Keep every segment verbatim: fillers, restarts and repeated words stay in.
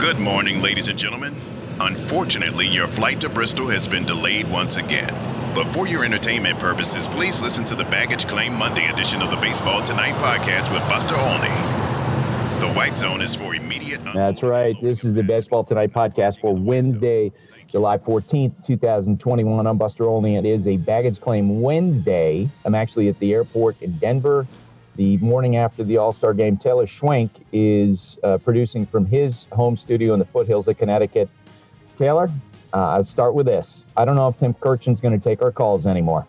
Good morning, ladies and gentlemen. Unfortunately, your flight to Bristol has been delayed once again. But for your entertainment purposes, please listen to the Baggage Claim Monday edition of the Baseball Tonight podcast with Buster Olney. The White Zone is for immediate... That's right. This is the Baseball Tonight podcast for Wednesday, July fourteenth, twenty twenty-one. I'm Buster Olney. It is a Baggage Claim Wednesday. I'm actually at the airport in Denver. The morning after the All-Star game, Taylor Schwenk is uh, producing from his home studio in the foothills of Connecticut. Taylor, uh, I'll start with this. I don't know if Tim Kurkjian's going to take our calls anymore.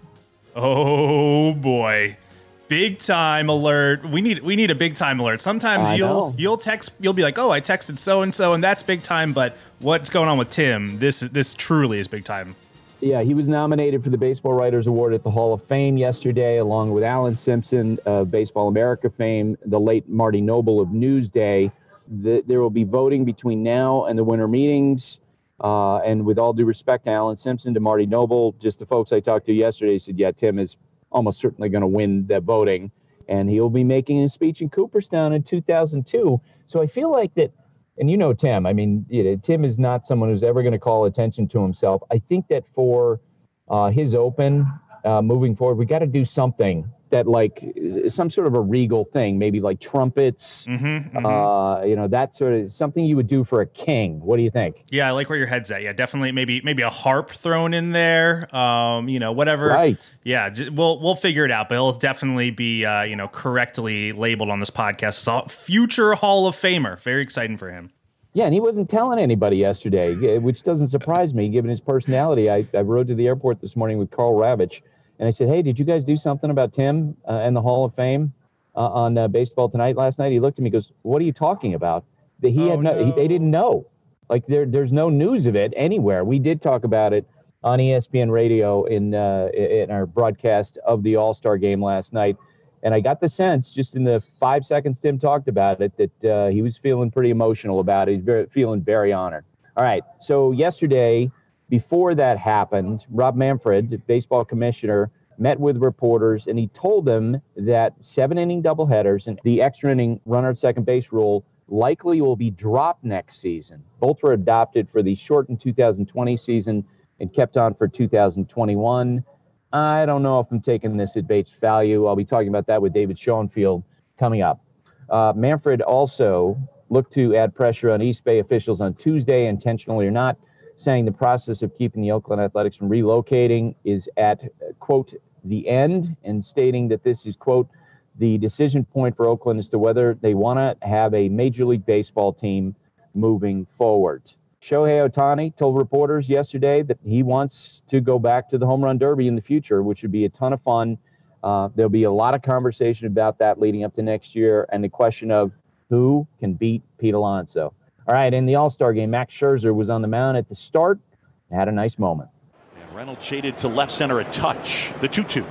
Oh, boy. Big time alert. We need we need a big time alert. Sometimes I you'll know. you'll text you'll be like, "Oh, I texted so and so and that's big time," but what's going on with Tim? This this truly is big time. Yeah, he was nominated for the Baseball Writers Award at the Hall of Fame yesterday, along with Alan Simpson of Baseball America fame, the late Marty Noble of Newsday. The, there will be voting between now and the winter meetings. Uh, and with all due respect to Alan Simpson, to Marty Noble, just the folks I talked to yesterday said, yeah, Tim is almost certainly going to win that voting. And he'll be making a speech in Cooperstown in two thousand two. So I feel like that, and you know Tim, I mean, you know, Tim is not someone who's ever going to call attention to himself. I think that for uh, his Open uh, moving forward, we got to do something that like some sort of a regal thing, maybe like trumpets, mm-hmm, mm-hmm. Uh, you know, that sort of something you would do for a king. What do you think? Yeah, I like where your head's at. Yeah, definitely. Maybe maybe a harp thrown in there. Um, you know, whatever. Right. Yeah, j- we'll we'll figure it out. But it'll definitely be uh, you know correctly labeled on this podcast. So, future Hall of Famer. Very exciting for him. Yeah, and he wasn't telling anybody yesterday, which doesn't surprise me given his personality. I, I rode to the airport this morning with Carl Ravitch. And I said, hey, did you guys do something about Tim uh, and the Hall of Fame uh, on uh, Baseball Tonight last night? He looked at me and goes, what are you talking about? That he oh, had no, no. He, they didn't know. Like there, there's no news of it anywhere. We did talk about it on E S P N Radio in uh, in our broadcast of the All-Star game last night. And I got the sense, just in the five seconds Tim talked about it, that uh, he was feeling pretty emotional about it. He's very, feeling very honored. All right, so yesterday... Before that happened, Rob Manfred, the baseball commissioner, met with reporters, and he told them that seven-inning doubleheaders and the extra-inning runner at second base rule likely will be dropped next season. Both were adopted for the shortened two thousand twenty season and kept on for two thousand twenty-one. I don't know if I'm taking this at base value. I'll be talking about that with David Schoenfield coming up. Uh, Manfred also looked to add pressure on East Bay officials on Tuesday, intentionally or not, saying the process of keeping the Oakland Athletics from relocating is at, quote, the end, and stating that this is, quote, the decision point for Oakland as to whether they want to have a Major League Baseball team moving forward. Shohei Ohtani told reporters yesterday that he wants to go back to the Home Run Derby in the future, which would be a ton of fun. Uh, there'll be a lot of conversation about that leading up to next year, and the question of who can beat Pete Alonso. All right, in the All-Star game, Max Scherzer was on the mound at the start and had a nice moment. And Reynolds shaded to left center, a touch. The two two.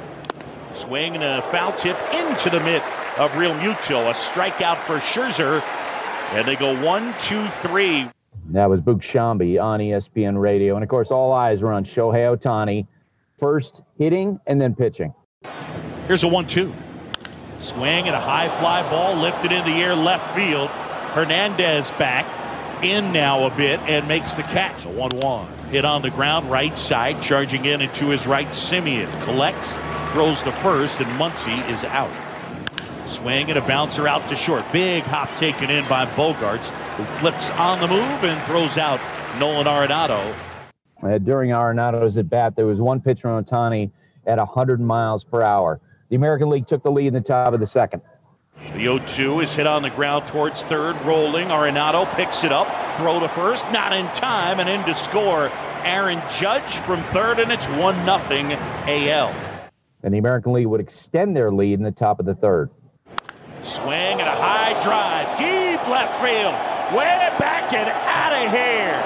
Swing and a foul tip into the mitt of Real Muto. A strikeout for Scherzer. And they go one, two, three. That was Boog Sciambi on E S P N Radio. And, of course, all eyes were on Shohei Ohtani. First hitting and then pitching. Here's a one two. Swing and a high fly ball lifted in the air left field. Hernandez back. In now a bit and makes the catch. A one one. Hit on the ground, right side, charging in and to his right, Semien collects, throws to first, and Muncy is out. Swing and a bouncer out to short. Big hop taken in by Bogaerts, who flips on the move and throws out Nolan Arenado. Uh, during Arenado's at bat, there was one pitcher on Ohtani at one hundred miles per hour. The American League took the lead in the top of the second. The oh two is hit on the ground towards third, rolling. Arenado picks it up, throw to first, not in time, and in to score Aaron Judge from third, and it's one nothing A L. And the American League would extend their lead in the top of the third. Swing and a high drive, deep left field, way back and out of here.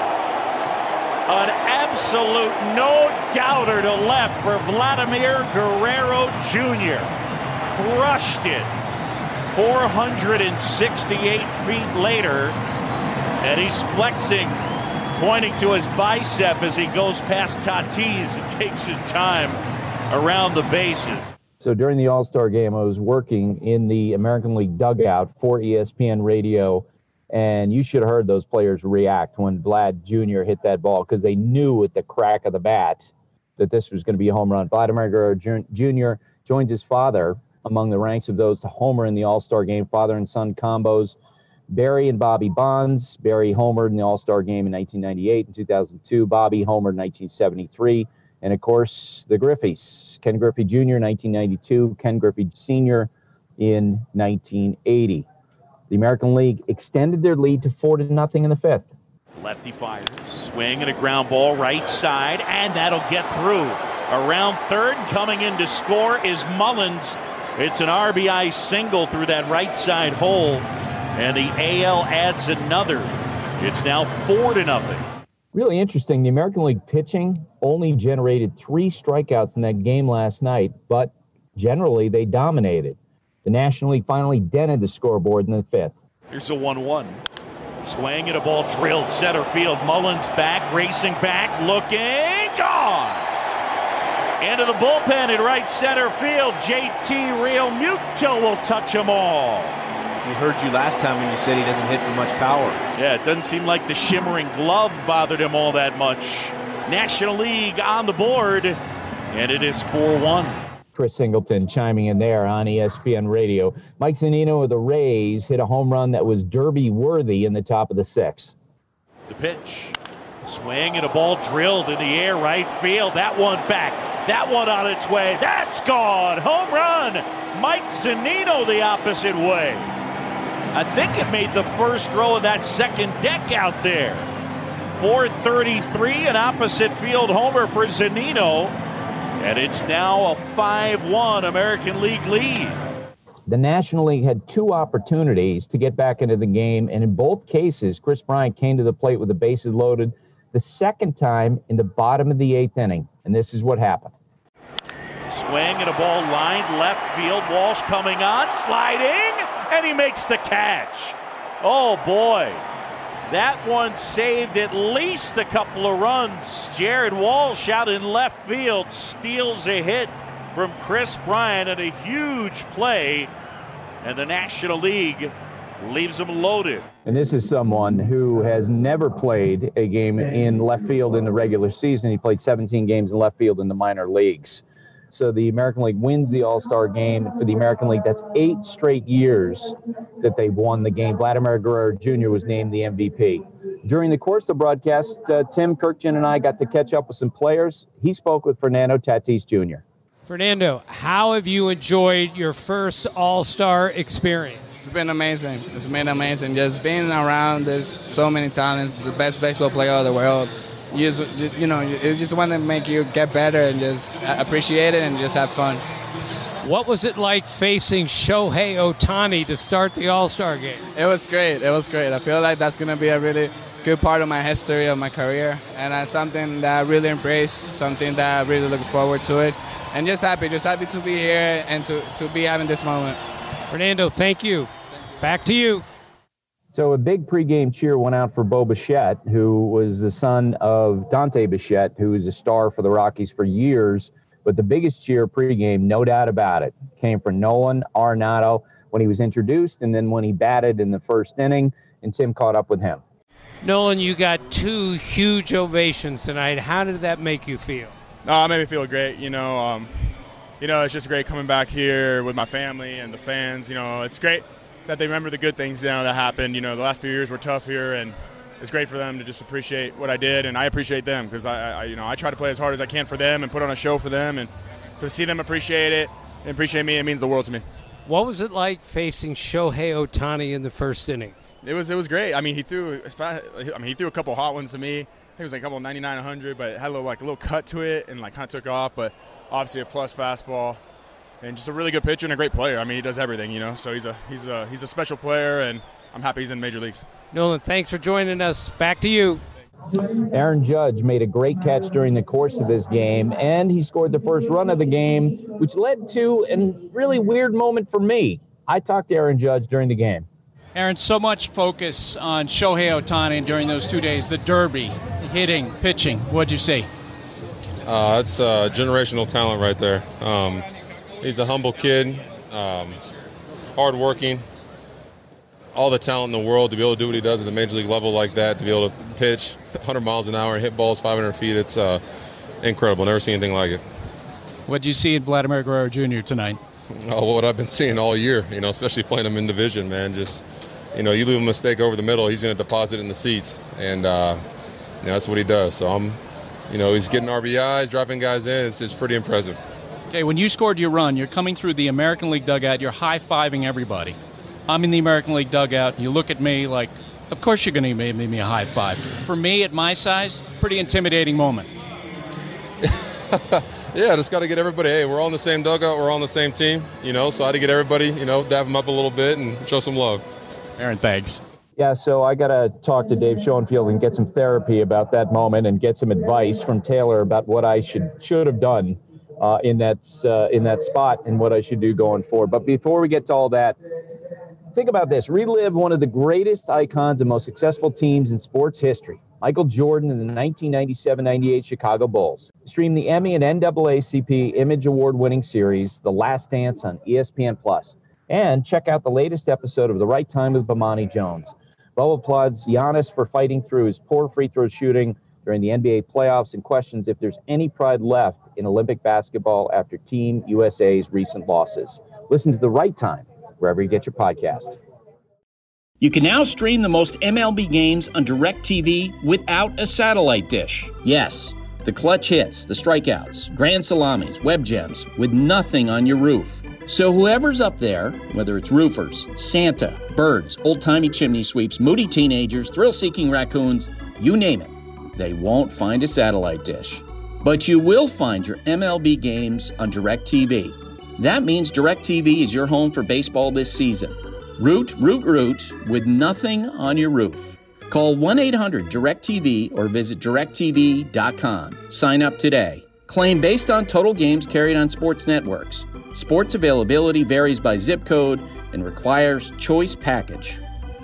An absolute no-doubter to left for Vladimir Guerrero Junior Crushed it. four hundred sixty-eight feet later, and he's flexing, pointing to his bicep as he goes past Tatis and takes his time around the bases. So during the All-Star game, I was working in the American League dugout for E S P N Radio, And you should have heard those players react when Vlad Junior hit that ball, because they knew at the crack of the bat that this was going to be a home run. Vladimir Guerrero Junior joined his father among the ranks of those to homer in the All-Star game, father and son combos. Barry and Bobby Bonds. Barry homered in the All-Star game in nineteen ninety-eight and two thousand two. Bobby homered in nineteen seventy-three. And, of course, the Griffeys. Ken Griffey Junior, nineteen ninety-two. Ken Griffey Senior in nineteen eighty. The American League extended their lead to four to nothing in the fifth. Lefty fires. Swing and a ground ball right side, and that'll get through. Around third, coming in to score is Mullins. It's an R B I single through that right side hole, and the A L adds another. It's now four to nothing. Really interesting. The American League pitching only generated three strikeouts in that game last night, but generally they dominated. The National League finally dented the scoreboard in the fifth. Here's a one one. Swing and a ball drilled center field. Mullins back, racing back, looking, gone. Into the bullpen in right center field. J T Realmuto will touch them all. We heard you last time when you said he doesn't hit for much power. Yeah, it doesn't seem like the shimmering glove bothered him all that much. National League on the board, and it is four one. Chris Singleton chiming in there on E S P N Radio. Mike Zunino of the Rays hit a home run that was derby-worthy in the top of the sixth. The pitch. Swing and a ball drilled in the air, right field. That one back. That one on its way. That's gone. Home run. Mike Zunino the opposite way. I think it made the first row of that second deck out there. four thirty-three, an opposite field homer for Zunino. And it's now a five one American League lead. The National League had two opportunities to get back into the game, and in both cases, Chris Bryant came to the plate with the bases loaded. The second time in the bottom of the eighth inning, and this is what happened. Swing and a ball lined left field. Walsh coming on, sliding, and he makes the catch. Oh, boy. That one saved at least a couple of runs. Jared Walsh out in left field steals a hit from Chris Bryant and a huge play, and the National League leaves him loaded. And this is someone who has never played a game in left field in the regular season. He played seventeen games in left field in the minor leagues. So the American League wins the All-Star game. For the American League, that's eight straight years that they've won the game. Vladimir Guerrero Junior was named the M V P. During the course of the broadcast, uh, Tim Kirkjian and I got to catch up with some players. He spoke with Fernando Tatis Junior Fernando, how have you enjoyed your first All-Star experience? It's been amazing. It's been amazing. Just being around, there's so many talents, the best baseball player of the world. You just, you know, it just want to make you get better and just appreciate it and just have fun. What was it like facing Shohei Ohtani to start the All-Star game? It was great. It was great. I feel like that's going to be a really good part of my history, of my career, and that's something that I really embrace, something that I really look forward to it, and just happy, just happy to be here and to, to be having this moment. Fernando, thank you. Back to you. So a big pregame cheer went out for Bo Bichette, who was the son of Dante Bichette, who was a star for the Rockies for years. But the biggest cheer pregame, no doubt about it, came from Nolan Arenado when he was introduced and then when he batted in the first inning, and Tim caught up with him. Nolan, you got two huge ovations tonight. How did that make you feel? No, it made me feel great. You know, um, you know, it's just great coming back here with my family and the fans. You know, it's great that they remember the good things, you know, that happened. You know, the last few years were tough here, and it's great for them to just appreciate what I did, and I appreciate them because I, I, you know, I try to play as hard as I can for them and put on a show for them, and to see them appreciate it and appreciate me, it means the world to me. What was it like facing Shohei Ohtani in the first inning? It was it was great. I mean, he threw as fast, I mean, he threw a couple hot ones to me. I think it was like a couple ninety-nine, one hundred, but it had a little like a little cut to it and like kind of took off. But obviously a plus fastball, and just a really good pitcher and a great player. I mean, he does everything, you know. So he's a he's a he's a special player, and I'm happy he's in major leagues. Nolan, thanks for joining us. Back to you. Aaron Judge made a great catch during the course of this game, and he scored the first run of the game, which led to a really weird moment for me. I talked to Aaron Judge during the game. Aaron, so much focus on Shohei Ohtani during those two days, the derby, hitting, pitching. What'd you see? Uh, that's uh, generational talent right there. Um, he's a humble kid, um, hardworking, all the talent in the world to be able to do what he does at the major league level like that, to be able to pitch one hundred miles an hour and hit balls five hundred feet, it's uh, incredible. Never seen anything like it. What did you see in Vladimir Guerrero Junior tonight? Oh, what I've been seeing all year, you know, especially playing him in division, man. Just, you know, you leave a mistake over the middle, he's going to deposit in the seats, and uh, you know, that's what he does. So I'm, you know, he's getting R B Is, dropping guys in. It's, it's pretty impressive. Okay, when you scored your run, you're coming through the American League dugout, you're high-fiving everybody. I'm in the American League dugout, you look at me like, of course you're going to give me a high five. For me, at my size, pretty intimidating moment. Yeah, just got to get everybody, hey, we're all in the same dugout, we're all on the same team, you know, so I had to get everybody, you know, dab them up a little bit and show some love. Aaron, thanks. Yeah, so I got to talk to Dave Schoenfield and get some therapy about that moment and get some advice from Taylor about what I should should have done uh, in that uh, in that spot and what I should do going forward. But before we get to all that, think about this. Relive one of the greatest icons and most successful teams in sports history, Michael Jordan and the nineteen ninety-seven ninety-eight Chicago Bulls. Stream the Emmy and N double A C P Image Award-winning series, The Last Dance, on E S P N Plus. And check out the latest episode of The Right Time with Bomani Jones. Bubba applauds Giannis for fighting through his poor free throw shooting during the N B A playoffs and questions if there's any pride left in Olympic basketball after Team U S A's recent losses. Listen to The Right Time wherever you get your podcast. You can now stream the most M L B games on DirecTV without a satellite dish. Yes, the clutch hits, the strikeouts, grand salamis, web gems, with nothing on your roof. So whoever's up there, whether it's roofers, Santa, birds, old-timey chimney sweeps, moody teenagers, thrill-seeking raccoons, you name it, they won't find a satellite dish. But you will find your M L B games on DirecTV. That means DirecTV is your home for baseball this season. Root, root, root, with nothing on your roof. Call one eight hundred direct T V or visit direct T V dot com. Sign up today. Claim based on total games carried on sports networks. Sports availability varies by zip code and requires choice package.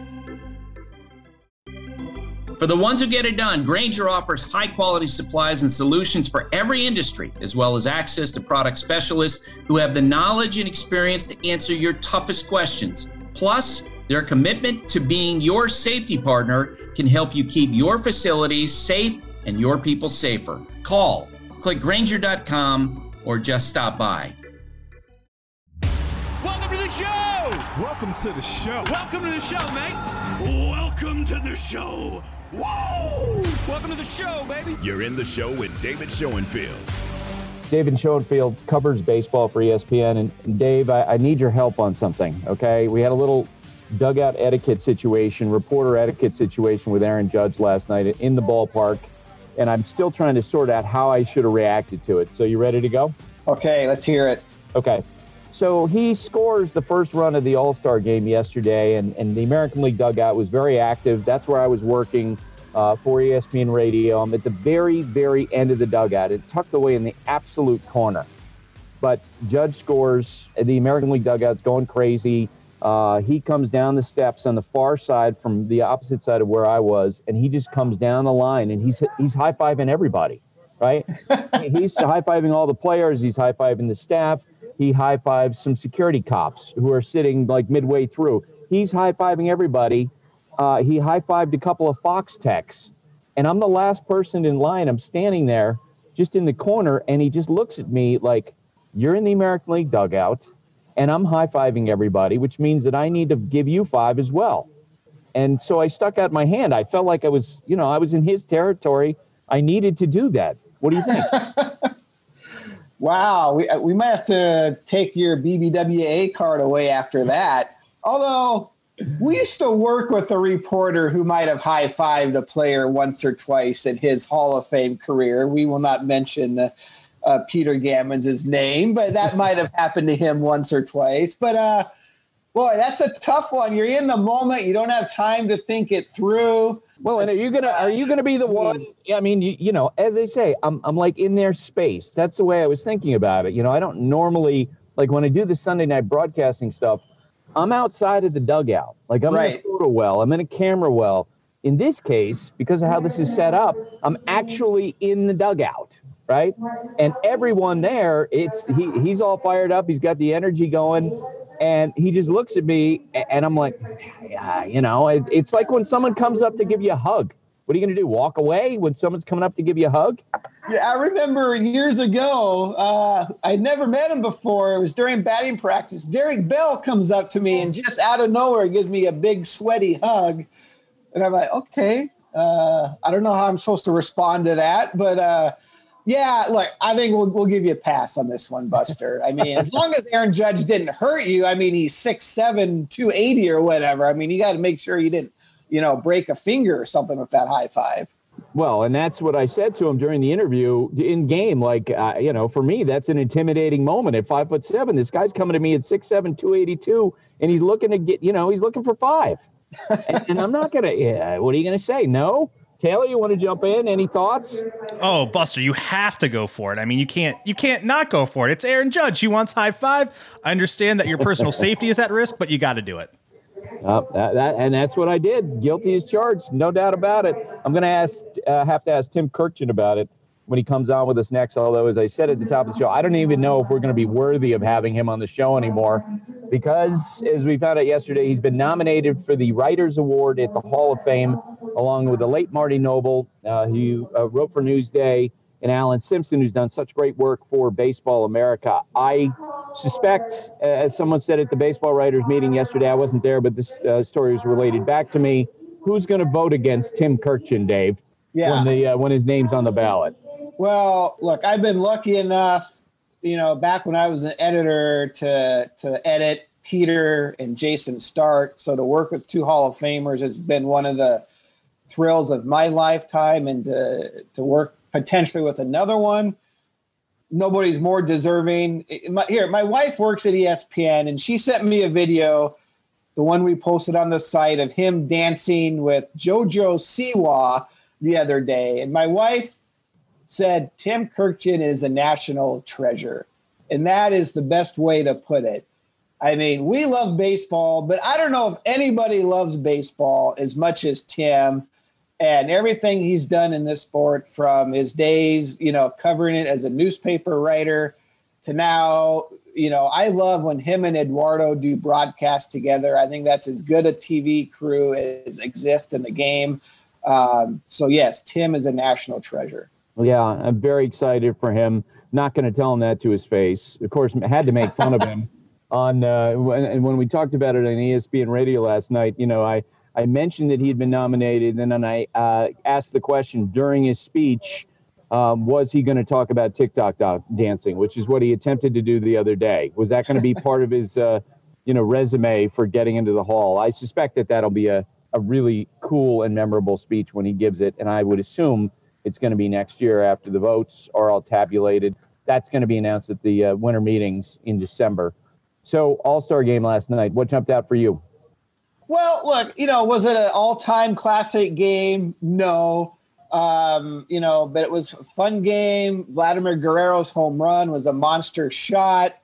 For the ones who get it done, Grainger offers high-quality supplies and solutions for every industry, as well as access to product specialists who have the knowledge and experience to answer your toughest questions. Plus, their commitment to being your safety partner can help you keep your facilities safe and your people safer. Call, click Grainger dot com, or just stop by. Welcome to the show! Welcome to the show. Welcome to the show, mate. Welcome to the show. Whoa! Welcome to the show, baby. You're in the show with David Schoenfield. David Schoenfield covers baseball for E S P N. And Dave, I, I need your help on something, okay? We had a little dugout etiquette situation, reporter etiquette situation with Aaron Judge last night in the ballpark, and I'm still trying to sort out how I should have reacted to it. So you ready to go? Okay, let's hear it. Okay. So he scores the first run of the All-Star game yesterday, and, and the American League dugout was very active. That's where I was working uh, for E S P N Radio. I'm at the very, very end of the dugout. It's tucked away in the absolute corner. But Judge scores. The American League dugout's going crazy. Uh, he comes down the steps on the far side from the opposite side of where I was, and he just comes down the line, and he's he's high-fiving everybody, right? He's high-fiving all the players. He's high-fiving the staff. He high-fives some security cops who are sitting like midway through. He's high-fiving everybody. Uh, he high-fived a couple of Fox techs, and I'm the last person in line. I'm standing there just in the corner, and he just looks at me like, you're in the American League dugout, and I'm high-fiving everybody, which means that I need to give you five as well. And so I stuck out my hand. I felt like I was, you know, I was in his territory. I needed to do that. What do you think? Wow, we we might have to take your B B W A card away after that. Although we used to work with a reporter who might have high-fived a player once or twice in his Hall of Fame career. We will not mention uh, uh, Peter Gammons' name, but that might have happened to him once or twice. But, uh, boy, that's a tough one. You're in the moment. You don't have time to think it through. Well, and are you gonna are you gonna be the one? I mean, you, you know, as they say, I'm I'm like in their space. That's the way I was thinking about it. You know, I don't normally, like when I do the Sunday night broadcasting stuff, I'm outside of the dugout. Like I'm right. in a photo well, I'm in a camera well. In this case, because of how this is set up, I'm actually in the dugout, right? And everyone there, it's he he's all fired up. He's got the energy going. And he just looks at me, and I'm like, yeah, you know, it, it's like when someone comes up to give you a hug. What are you going to do, walk away when someone's coming up to give you a hug? Yeah, I remember years ago, uh, I'd never met him before. It was during batting practice. Derek Bell comes up to me and just out of nowhere gives me a big sweaty hug. And I'm like, okay, uh, I don't know how I'm supposed to respond to that. But, uh, yeah, look, I think we'll, we'll give you a pass on this one, Buster. I mean, as long as Aaron Judge didn't hurt you, I mean, he's six seven, two eighty or whatever. I mean, you got to make sure you didn't, you know, break a finger or something with that high five. Well, and that's what I said to him during the interview in game. Like, uh, you know, for me, that's an intimidating moment at five foot seven. This guy's coming to me at six seven, two eighty-two, and he's looking to get, you know, he's looking for five. and, and I'm not going to, yeah, what are you going to say? No? Taylor, you want to jump in? Any thoughts? Oh, Buster, you have to go for it. I mean, you can't you can't not go for it. It's Aaron Judge. He wants high five. I understand that your personal safety is at risk, but you got to do it. Uh, that, that, and that's what I did. Guilty as charged, no doubt about it. I'm going to ask, uh, have to ask Tim Kurkjian about it when he comes on with us next. Although, as I said at the top of the show, I don't even know if we're going to be worthy of having him on the show anymore, because, as we found out yesterday, he's been nominated for the Writers Award at the Hall of Fame, along with the late Marty Noble, uh, who uh, wrote for Newsday, and Alan Simpson, who's done such great work for Baseball America. I suspect, as someone said at the baseball writers meeting yesterday, I wasn't there, but this uh, story was related back to me. Who's going to vote against Tim Kurkjian, Dave, yeah. when the uh, when his name's on the ballot? Well, look, I've been lucky enough, you know, back when I was an editor to to edit Peter and Jason Stark. So to work with two Hall of Famers has been one of the thrills of my lifetime, and to to work potentially with another one. Nobody's more deserving. My, here, my wife works at E S P N, and she sent me a video, the one we posted on the site, of him dancing with JoJo Siwa the other day. And my wife said, Tim Kurkjian is a national treasure. And that is the best way to put it. I mean, we love baseball, but I don't know if anybody loves baseball as much as Tim. And everything he's done in this sport, from his days, you know, covering it as a newspaper writer to now, you know, I love when him and Eduardo do broadcasts together. I think that's as good a T V crew as exists in the game. Um, so, yes, Tim is a national treasure. Yeah, I'm very excited for him. Not going to tell him that to his face. Of course, I had to make fun of him on uh, when, when we talked about it on E S P N radio last night. You know, I. I mentioned that he had been nominated, and then I uh, asked the question during his speech, um, was he going to talk about TikTok do- dancing, which is what he attempted to do the other day. Was that going to be part of his, uh, you know, resume for getting into the Hall? I suspect that that'll be a, a really cool and memorable speech when he gives it, and I would assume it's going to be next year after the votes are all tabulated. That's going to be announced at the uh, winter meetings in December. So, All-Star game last night. What jumped out for you? Well, look, you know, was it an all-time classic game? No. Um, you know, but it was a fun game. Vladimir Guerrero's home run was a monster shot.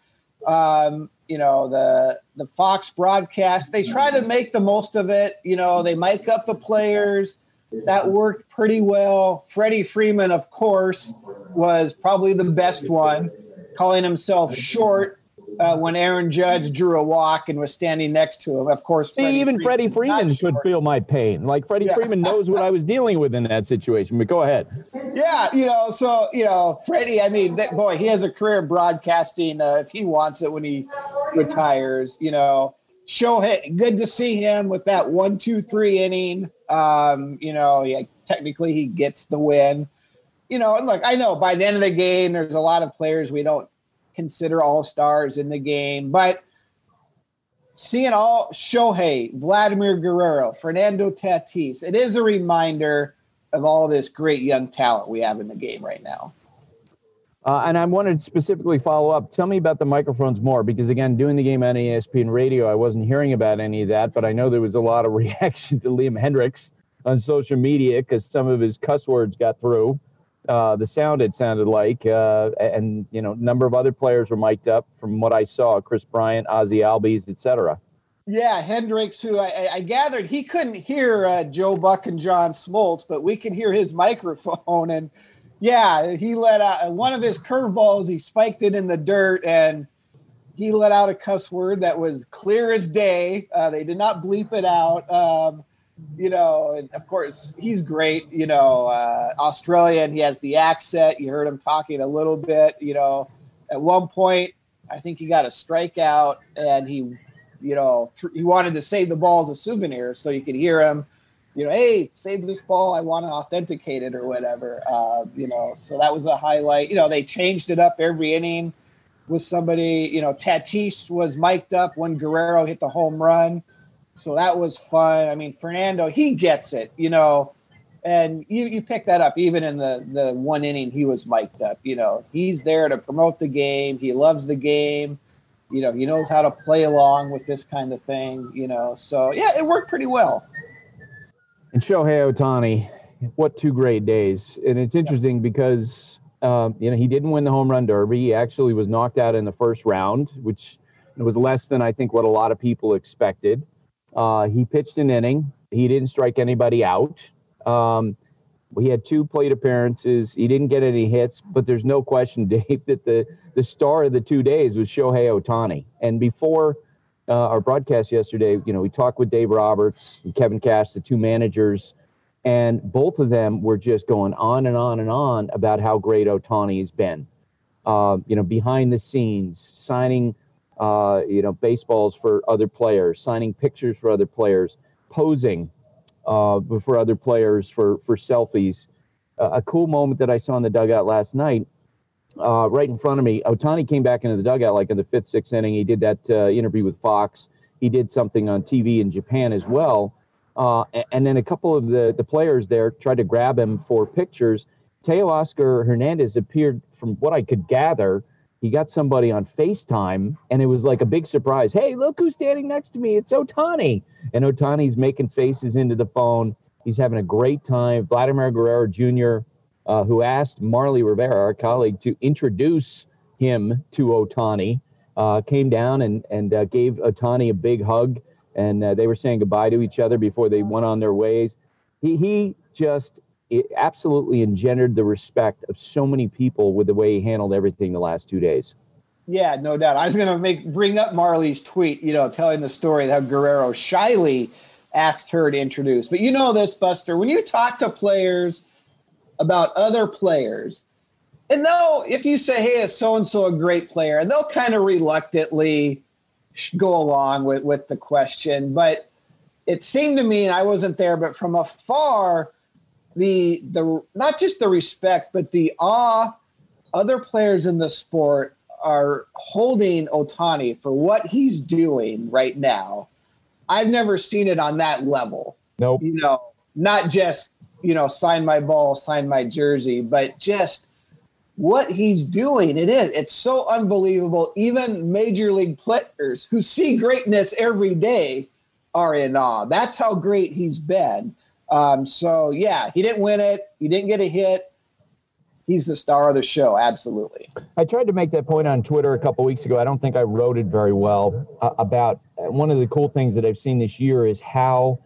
Um, you know, the the Fox broadcast, they try to make the most of it. You know, they mic up the players. That worked pretty well. Freddie Freeman, of course, was probably the best one, calling himself short. Uh, when Aaron Judge drew a walk and was standing next to him, of course. See, Freddie even Freeman Freddie Freeman could feel my pain. Like Freddie yeah. Freeman knows what I was dealing with in that situation. But go ahead. Yeah, you know, so you know, Freddie. I mean, that, boy, he has a career broadcasting. Uh, if he wants it when he retires, you know, Shohei. Good to see him with that one, two, three inning. Um, you know, yeah, technically he gets the win. You know, and look, I know by the end of the game, there's a lot of players we don't consider all-stars in the game, but seeing all Shohei, Vladimir Guerrero, Fernando Tatis, it is a reminder of all this great young talent we have in the game right now. Uh, and I wanted to specifically follow up. Tell me about the microphones more, because, again, doing the game on E S P N radio, I wasn't hearing about any of that, but I know there was a lot of reaction to Liam Hendriks on social media because some of his cuss words got through. Uh, the sound it sounded like, uh, and, you know, a number of other players were mic'd up from what I saw, Chris Bryant, Ozzie Albies, et cetera. Yeah, Hendricks, who I, I gathered he couldn't hear uh, Joe Buck and John Smoltz, but we can hear his microphone. And, yeah, he let out one of his curveballs. He spiked it in the dirt, and he let out a cuss word that was clear as day. Uh, they did not bleep it out. Um, you know, and of course, he's great, you know, uh, Australian. He has the accent. You heard him talking a little bit, you know. At one point, I think he got a strikeout, and he, you know, th- he wanted to save the ball as a souvenir, so you could hear him, you know, hey, save this ball. I want to authenticate it or whatever, uh, you know. So that was a highlight. You know, they changed it up every inning with somebody. You know, Tatis was mic'd up when Guerrero hit the home run. So that was fun. I mean, Fernando, he gets it, you know, and you, you pick that up even in the, the one inning he was mic'd up. You know, he's there to promote the game. He loves the game. You know, he knows how to play along with this kind of thing, you know. So, yeah, it worked pretty well. And Shohei Ohtani, what two great days. And it's interesting because, um, you know, he didn't win the home run derby. He actually was knocked out in the first round, which was less than I think what a lot of people expected. Uh, he pitched an inning. He didn't strike anybody out. Um, he had two plate appearances. He didn't get any hits, but there's no question, Dave, that the, the star of the two days was Shohei Ohtani. And before uh, our broadcast yesterday, you know, we talked with Dave Roberts and Kevin Cash, the two managers, and both of them were just going on and on and on about how great Ohtani has been. Uh, you know, behind the scenes, signing Uh, you know, baseballs for other players, signing pictures for other players, posing uh, for other players for, for selfies. Uh, a cool moment that I saw in the dugout last night, uh, right in front of me, Ohtani came back into the dugout like in the fifth, sixth inning. He did that uh, interview with Fox. He did something on T V in Japan as well. Uh, and then a couple of the, the players there tried to grab him for pictures. Teoscar Hernandez appeared, from what I could gather, he got somebody on FaceTime, and it was like a big surprise. Hey, look who's standing next to me. It's Ohtani. And Ohtani's making faces into the phone. He's having a great time. Vladimir Guerrero Junior, uh, who asked Marly Rivera, our colleague, to introduce him to Ohtani, uh, came down and, and uh, gave Ohtani a big hug, and uh, they were saying goodbye to each other before they went on their ways. He, he just... It absolutely engendered the respect of so many people with the way he handled everything the last two days. Yeah, no doubt. I was going to make bring up Marley's tweet, you know, telling the story that Guerrero shyly asked her to introduce. But you know this, Buster, when you talk to players about other players, and they'll, if you say, hey, is so-and-so a great player, and they'll kind of reluctantly go along with, with the question. But it seemed to me, and I wasn't there, but from afar, The the not just the respect, but the awe other players in the sport are holding Ohtani for what he's doing right now. I've never seen it on that level. Nope. You know, not just, you know, sign my ball, sign my jersey, but just what he's doing. It is. It's so unbelievable. Even major league players who see greatness every day are in awe. That's how great he's been. Um, so, yeah, he didn't win it. He didn't get a hit. He's the star of the show. Absolutely. I tried to make that point on Twitter a couple weeks ago. I don't think I wrote it very well uh, about one of the cool things that I've seen this year is how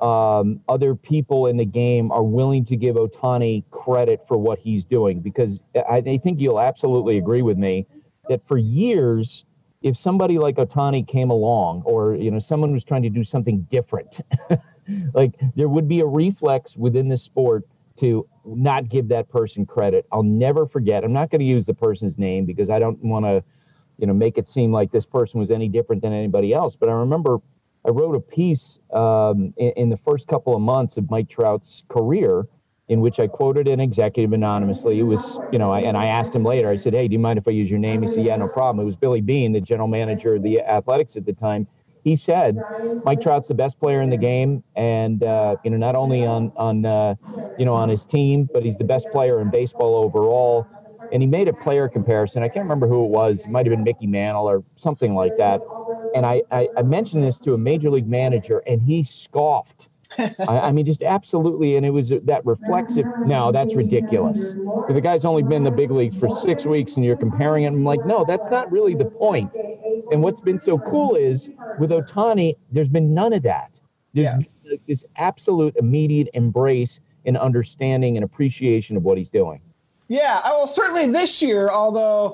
um, other people in the game are willing to give Ohtani credit for what he's doing, because I, I think you'll absolutely agree with me that for years, if somebody like Ohtani came along, or, you know, someone was trying to do something different, like there would be a reflex within the sport to not give that person credit. I'll never forget. I'm not going to use the person's name because I don't want to, you know, make it seem like this person was any different than anybody else. But I remember I wrote a piece um, in, in the first couple of months of Mike Trout's career in which I quoted an executive anonymously. It was, you know, I, and I asked him later, I said, hey, do you mind if I use your name? He said, yeah, no problem. It was Billy Beane, the general manager of the Athletics at the time. He said, Mike Trout's the best player in the game, and uh, you know, not only on on uh, you know on his team, but he's the best player in baseball overall. And he made a player comparison. I can't remember who it was. It might have been Mickey Mantle or something like that. And I, I, I mentioned this to a major league manager, and he scoffed. I, I mean, just absolutely. And it was that reflexive. No, that's ridiculous. The guy's only been in the big leagues for six weeks, and you're comparing him. I'm like, no, that's not really the point. And what's been so cool is with Ohtani, there's been none of that. There's Yeah. been this absolute immediate embrace and understanding and appreciation of what he's doing. Yeah, I will certainly this year, although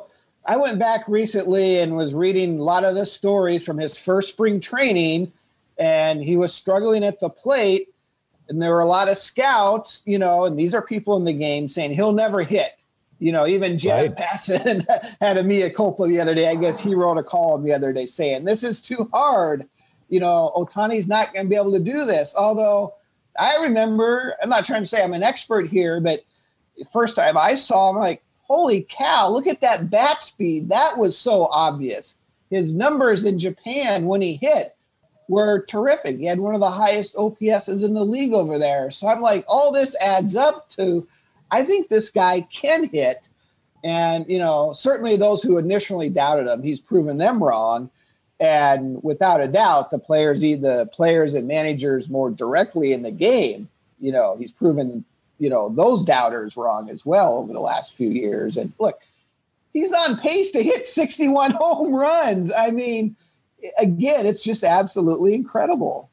I went back recently and was reading a lot of the stories from his first spring training, and he was struggling at the plate. And there were a lot of scouts, you know, and these are people in the game saying he'll never hit. You know, even Jeff right. Passan had a mea culpa the other day. I guess he wrote a column the other day saying this is too hard. You know, Ohtani's not going to be able to do this. Although I remember, I'm not trying to say I'm an expert here, but the first time I saw him, I'm like, holy cow, look at that bat speed. That was so obvious. His numbers in Japan when he hit were terrific. He had one of the highest O P S's in the league over there. So I'm like, all this adds up to, I think this guy can hit. And, you know, certainly those who initially doubted him, he's proven them wrong. And without a doubt, the players, the players and managers more directly in the game, you know, he's proven, you know, those doubters wrong as well over the last few years. And look, he's on pace to hit sixty-one home runs. I mean, again, it's just absolutely incredible.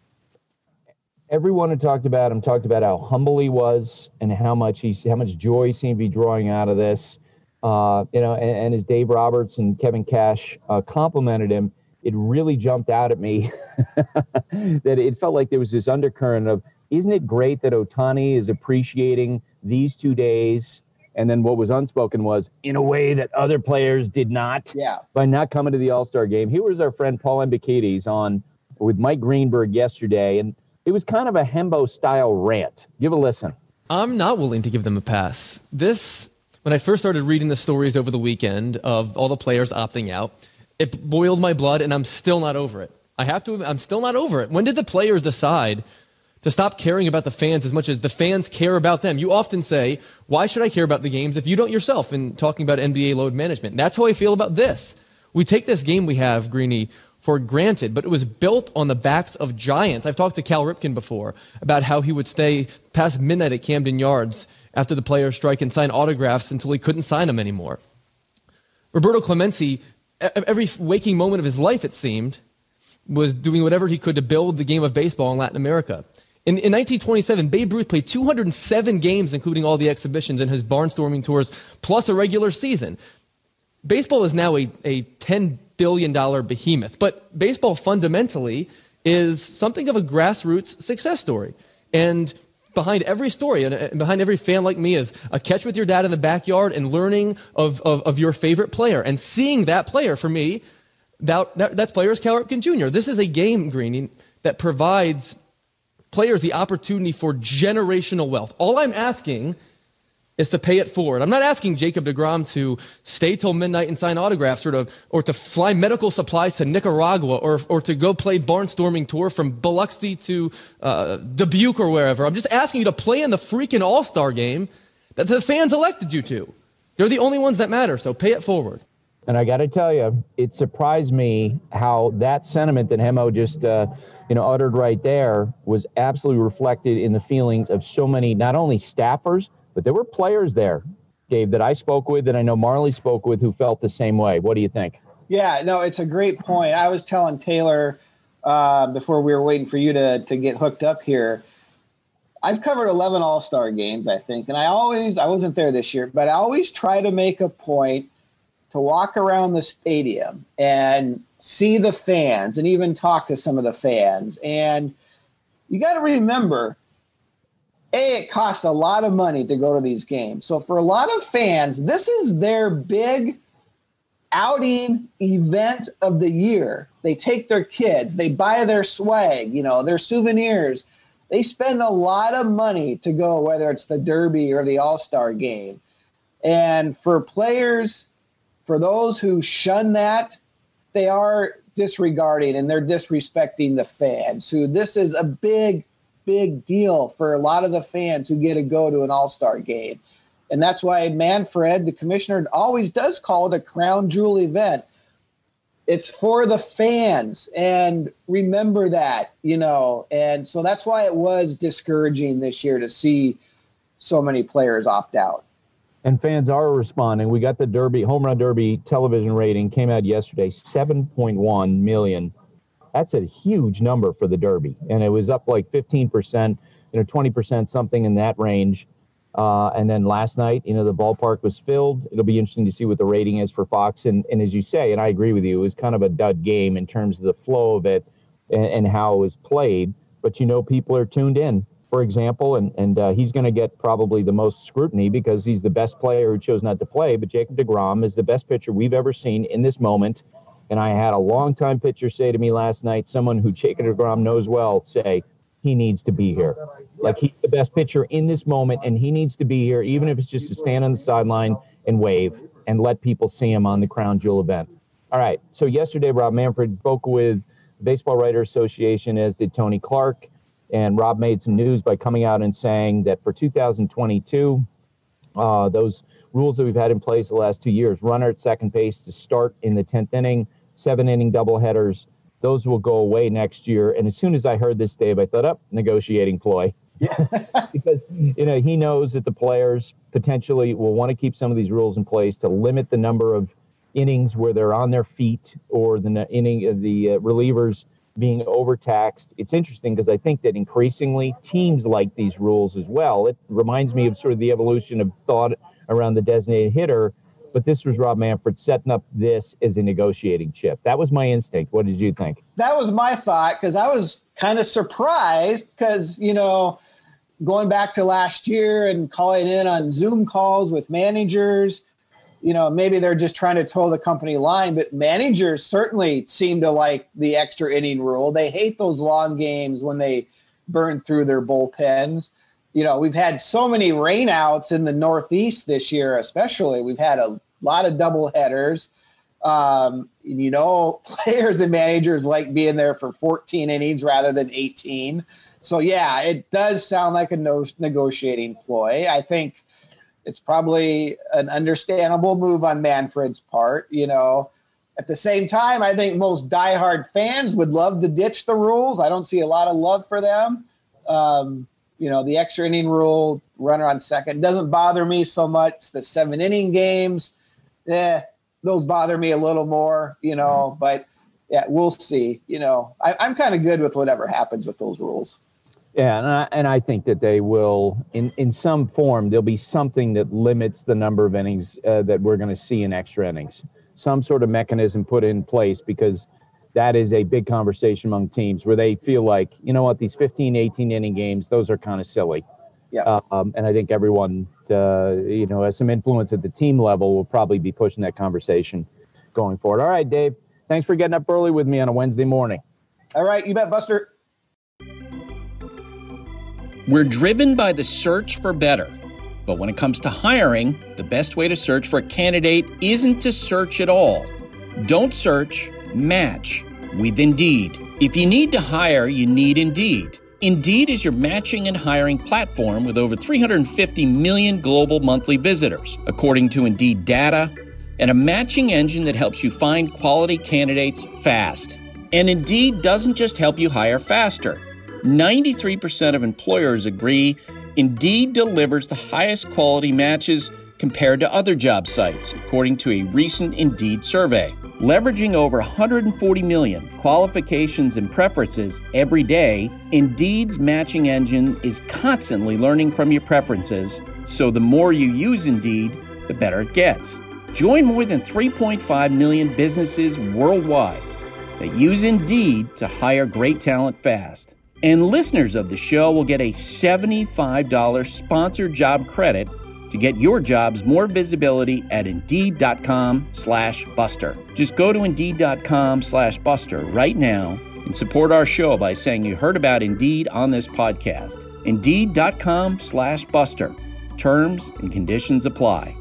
Everyone who talked about him talked about how humble he was and how much he's how much joy he seemed to be drawing out of this. Uh, you know, and, and as Dave Roberts and Kevin Cash uh, complimented him, it really jumped out at me that it felt like there was this undercurrent of, isn't it great that Ohtani is appreciating these two days? And then what was unspoken was, in a way that other players did not, yeah. by not coming to the All-Star game. Here was our friend Paul Embikides on with Mike Greenberg yesterday, and it was kind of a Hembo-style rant. Give a listen. I'm not willing to give them a pass. This, when I first started reading the stories over the weekend of all the players opting out, it boiled my blood, and I'm still not over it. I have to, I'm still not over it. When did the players decide to stop caring about the fans as much as the fans care about them? You often say, why should I care about the games if you don't yourself, in talking about N B A load management? That's how I feel about this. We take this game we have, Greeny, for granted, but it was built on the backs of giants. I've talked to Cal Ripken before about how he would stay past midnight at Camden Yards after the players' strike and sign autographs until he couldn't sign them anymore. Roberto Clemente, every waking moment of his life, it seemed, was doing whatever he could to build the game of baseball in Latin America. In, in nineteen twenty-seven, Babe Ruth played two hundred seven games, including all the exhibitions and his barnstorming tours, plus a regular season. Baseball is now a, a ten billion dollars behemoth, but baseball fundamentally is something of a grassroots success story. And behind every story and behind every fan like me is a catch with your dad in the backyard and learning of, of, of your favorite player and seeing that player. For me, that, that, that player is Cal Ripken Junior This is a game, Greeny, that provides players the opportunity for generational wealth. All I'm asking is to pay it forward. I'm not asking Jacob deGrom to stay till midnight and sign autographs, or to, or to fly medical supplies to Nicaragua, or, or to go play barnstorming tour from Biloxi to uh, Dubuque or wherever. I'm just asking you to play in the freaking All-Star game that the fans elected you to. They're the only ones that matter, so pay it forward. And I got to tell you, it surprised me how that sentiment that Hemo just uh, you know, uttered right there was absolutely reflected in the feelings of so many, not only staffers, but there were players there, Dave, that I spoke with, that I know Marley spoke with, who felt the same way. What do you think? Yeah, no, it's a great point. I was telling Taylor uh, before we were waiting for you to, to get hooked up here, I've covered eleven All-Star games, I think, and I always, I wasn't there this year, but I always try to make a point to walk around the stadium and see the fans and even talk to some of the fans. And you got to remember, A, it costs a lot of money to go to these games. So for a lot of fans, this is their big outing event of the year. They take their kids, they buy their swag, you know, their souvenirs. They spend a lot of money to go, whether it's the Derby or the All-Star game. And for players, for those who shun that, they are disregarding and they're disrespecting the fans. Who this is a big, big deal for a lot of the fans who get to go to an All-Star game. And that's why Manfred, the commissioner, always does call it a crown jewel event. It's for the fans, and remember that, you know. And so that's why it was discouraging this year to see so many players opt out. And fans are responding. We got the Derby, Home Run Derby television rating came out yesterday, seven point one million. That's a huge number for the Derby. And it was up like fifteen percent, you know, twenty percent, something in that range. Uh, and then last night, you know, the ballpark was filled. It'll be interesting to see what the rating is for Fox. And, and as you say, and I agree with you, it was kind of a dud game in terms of the flow of it and, and how it was played. But, you know, people are tuned in, for example, and, and uh, he's going to get probably the most scrutiny because he's the best player who chose not to play. But Jacob deGrom is the best pitcher we've ever seen in this moment. And I had a longtime pitcher say to me last night, someone who Jacob deGrom knows well, say, he needs to be here. Like, he's the best pitcher in this moment, and he needs to be here, even if it's just to stand on the sideline and wave and let people see him on the Crown Jewel event. All right, so yesterday, Rob Manfred spoke with the Baseball Writers Association, as did Tony Clark, and Rob made some news by coming out and saying that for two thousand twenty-two, uh, those rules that we've had in place the last two years, runner at second base to start in the tenth inning, seven-inning doubleheaders, those will go away next year. And as soon as I heard this, Dave, I thought, up, oh, negotiating ploy. Because, you know, he knows that the players potentially will want to keep some of these rules in place to limit the number of innings where they're on their feet or the inning of the uh, relievers being overtaxed. It's interesting because I think that increasingly teams like these rules as well. It reminds me of sort of the evolution of thought around the designated hitter. But this was Rob Manfred setting up this as a negotiating chip. That was my instinct. What did you think? That was my thought, because I was kind of surprised because, you know, going back to last year and calling in on Zoom calls with managers, you know, maybe they're just trying to toe the company line, but managers certainly seem to like the extra inning rule. They hate those long games when they burn through their bullpens. You know, we've had so many rainouts in the Northeast this year, especially. We've had a lot of double headers. Um, you know, players and managers like being there for fourteen innings rather than eighteen. So, yeah, it does sound like a no- negotiating ploy. I think it's probably an understandable move on Manfred's part. You know, at the same time, I think most diehard fans would love to ditch the rules. I don't see a lot of love for them. Um, You know, the extra inning rule, runner on second, doesn't bother me so much. The seven inning games, eh, those bother me a little more, you know, but yeah, we'll see. You know, I, I'm kind of good with whatever happens with those rules. Yeah, and I, and I think that they will, in, in some form, there'll be something that limits the number of innings uh, that we're going to see in extra innings. Some sort of mechanism put in place, because that is a big conversation among teams where they feel like, you know what, these fifteen, eighteen inning games, those are kind of silly. Yeah. Um, and I think everyone, uh, you know, has some influence at the team level, will probably be pushing that conversation going forward. All right, Dave, thanks for getting up early with me on a Wednesday morning. All right, you bet, Buster. We're driven by the search for better. But when it comes to hiring, the best way to search for a candidate isn't to search at all. Don't search, match with Indeed. If you need to hire, you need Indeed. Indeed is your matching and hiring platform with over three hundred fifty million global monthly visitors, according to Indeed data, and a matching engine that helps you find quality candidates fast. And Indeed doesn't just help you hire faster. ninety-three percent of employers agree Indeed delivers the highest quality matches compared to other job sites, according to a recent Indeed survey. Leveraging over one hundred forty million qualifications and preferences every day, Indeed's matching engine is constantly learning from your preferences, so the more you use Indeed, the better it gets. Join more than three point five million businesses worldwide that use Indeed to hire great talent fast. And listeners of the show will get a seventy-five dollars sponsored job credit to get your jobs more visibility at Indeed.com slash Buster. Just go to Indeed.com slash Buster right now and support our show by saying you heard about Indeed on this podcast. Indeed.com slash Buster. Terms and conditions apply.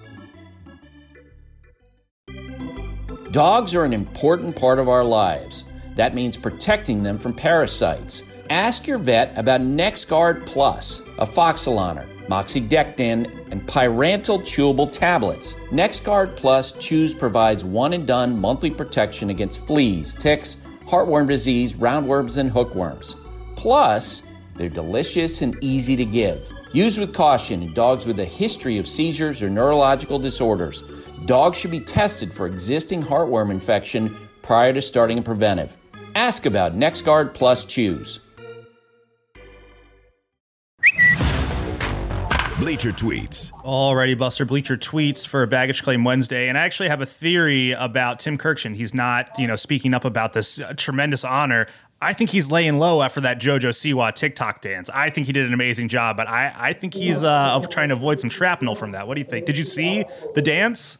Dogs are an important part of our lives. That means protecting them from parasites. Ask your vet about NexGard Plus, Afoxolaner, Moxidectin, and Pyrantel chewable tablets. NexGard Plus Chews provides one-and-done monthly protection against fleas, ticks, heartworm disease, roundworms, and hookworms. Plus, they're delicious and easy to give. Use with caution in dogs with a history of seizures or neurological disorders. Dogs should be tested for existing heartworm infection prior to starting a preventive. Ask about NexGard Plus Chews. Bleacher Tweets. Alrighty, Buster. Bleacher Tweets for Baggage Claim Wednesday. And I actually have a theory about Tim Kurkjian. He's not, you know, speaking up about this uh, tremendous honor. I think he's laying low after that JoJo Siwa TikTok dance. I think he did an amazing job, but I, I think he's uh, trying to avoid some shrapnel from that. What do you think? Did you see the dance?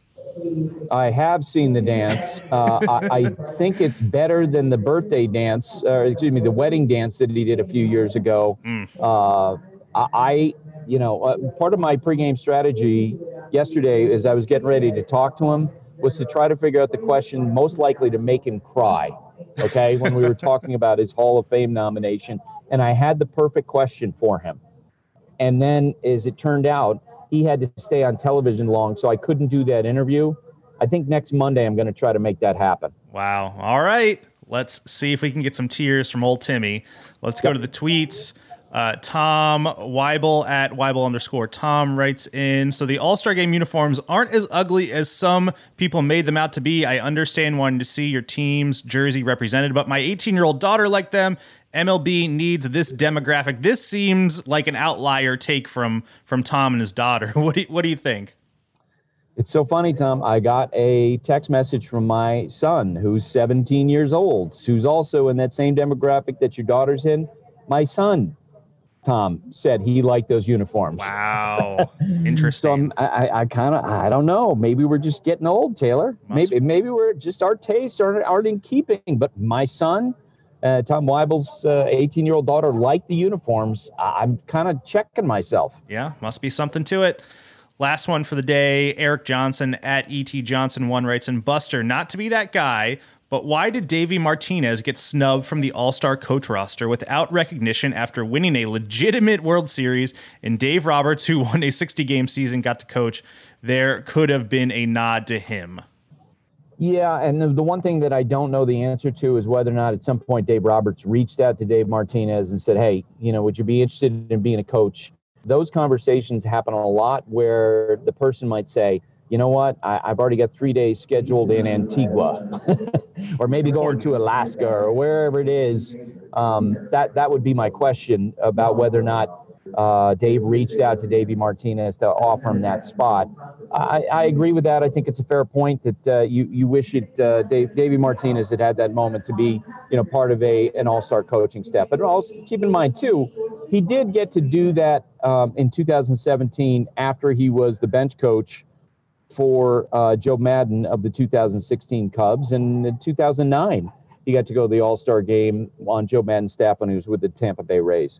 I have seen the dance. Uh, I, I think it's better than the birthday dance, or excuse me, the wedding dance that he did a few years ago. Mm. Uh, I, you know, uh, part of my pregame strategy yesterday as I was getting ready to talk to him was to try to figure out the question most likely to make him cry. Okay, when we were talking about his Hall of Fame nomination, and I had the perfect question for him. And then, as it turned out, he had to stay on television long, so I couldn't do that interview. I think next Monday I'm going to try to make that happen. Wow. All right. Let's see if we can get some tears from old Timmy. Let's go to the tweets. Uh, Tom Weibel at Weibel underscore Tom writes in, so the All-Star Game uniforms aren't as ugly as some people made them out to be. I understand wanting to see your team's jersey represented, but my eighteen-year-old daughter liked them. M L B needs this demographic. This seems like an outlier take from from Tom and his daughter. What do you, what do you think? It's so funny, Tom. I got a text message from my son, who's seventeen years old, who's also in that same demographic that your daughter's in. My son, Tom, said he liked those uniforms. Wow. Interesting. So I'm, I, I kind of, I don't know. Maybe we're just getting old, Taylor. Must maybe maybe we're just, our tastes aren't, aren't in keeping. But my son, uh, Tom Weibel's eighteen-year-old daughter liked the uniforms. I'm kind of checking myself. Yeah, must be something to it. Last one for the day. Eric Johnson at E T Johnson one writes in, Buster, not to be that guy, but why did Davey Martinez get snubbed from the All-Star coach roster without recognition after winning a legitimate World Series, and Dave Roberts, who won a sixty-game season, got to coach? There could have been a nod to him. Yeah, and the, the one thing that I don't know the answer to is whether or not at some point Dave Roberts reached out to Dave Martinez and said, hey, you know, would you be interested in being a coach? Those conversations happen a lot where the person might say, you know what, I, I've already got three days scheduled in Antigua or maybe going to Alaska or wherever it is. Um, that, that would be my question about whether or not uh, Dave reached out to Davey Martinez to offer him that spot. I, I agree with that. I think it's a fair point that uh, you, you wish it, uh, Dave, Davey Martinez had had that moment to be, you know, part of a an all-star coaching staff. But also keep in mind, too, he did get to do that um, in two thousand seventeen after he was the bench coach for uh, Joe Madden of the two thousand sixteen Cubs. And in two thousand nine, he got to go to the All-Star game on Joe Madden's staff when he was with the Tampa Bay Rays.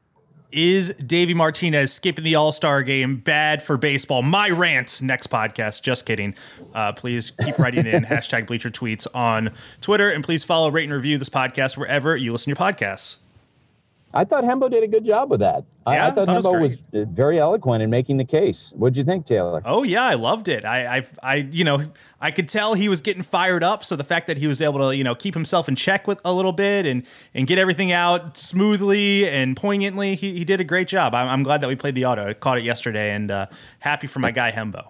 Is Davey Martinez skipping the All-Star game bad for baseball? My rant next podcast. Just kidding. Uh, please keep writing in hashtag Bleacher Tweets on Twitter, and please follow, rate, and review this podcast wherever you listen to your podcasts. I thought Hembo did a good job with that. Yeah, I, I thought, thought Hembo was, was very eloquent in making the case. What'd you think, Taylor? Oh yeah, I loved it. I, I, I, you know, I could tell he was getting fired up. So the fact that he was able to, you know, keep himself in check with a little bit and and get everything out smoothly and poignantly, he, he did a great job. I'm, I'm glad that we played the auto. I caught it yesterday, and uh, happy for my guy Hembo.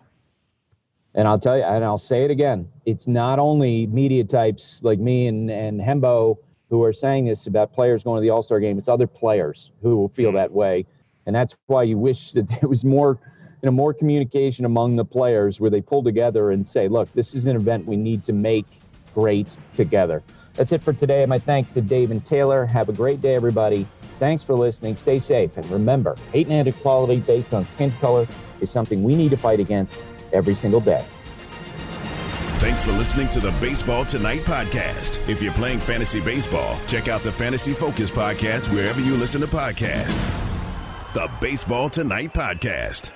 And I'll tell you, and I'll say it again. It's not only media types like me and and Hembo who are saying this about players going to the All-Star game. It's other players who will feel that way. And that's why you wish that there was more, you know, more communication among the players where they pull together and say, look, this is an event we need to make great together. That's it for today. My thanks to Dave and Taylor. Have a great day, everybody. Thanks for listening. Stay safe. And remember, hate and inequality based on skin color is something we need to fight against every single day. Thanks for listening to the Baseball Tonight podcast. If you're playing fantasy baseball, check out the Fantasy Focus podcast wherever you listen to podcasts. The Baseball Tonight podcast.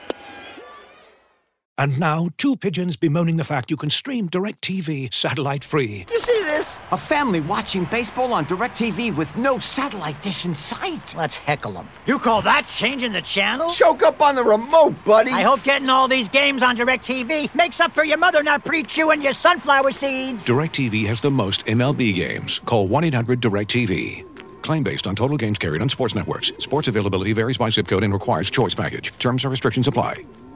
And now, two pigeons bemoaning the fact you can stream DirecTV satellite-free. You see this? A family watching baseball on DirecTV with no satellite dish in sight. Let's heckle them. You call that changing the channel? Choke up on the remote, buddy. I hope getting all these games on DirecTV makes up for your mother not pre-chewing your sunflower seeds. DirecTV has the most M L B games. Call one eight hundred direct T V. Claim based on total games carried on sports networks. Sports availability varies by zip code and requires choice package. Terms and restrictions apply.